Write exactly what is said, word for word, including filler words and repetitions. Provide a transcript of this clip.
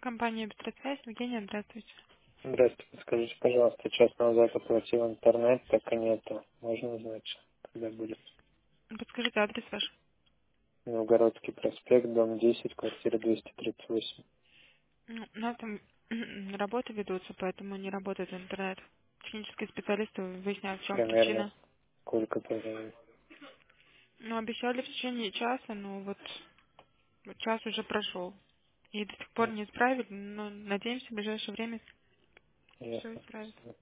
Компания «Быстросвязь». Евгения, здравствуйте. Здравствуйте, скажите, пожалуйста, час назад оплатил интернет, так и нету. Можно узнать, когда будет? Подскажите адрес ваш. Новгородский проспект, дом десять, квартира двести тридцать восемь. Ну, у нас там работы ведутся, поэтому не работает интернет. Технические специалисты выясняют, в чем Примерно причина. сколько по времени? Ну, обещали в течение часа, но вот вот час уже прошел. И до сих пор М, не исправили, но надеемся, в ближайшее время все Ясно. исправят.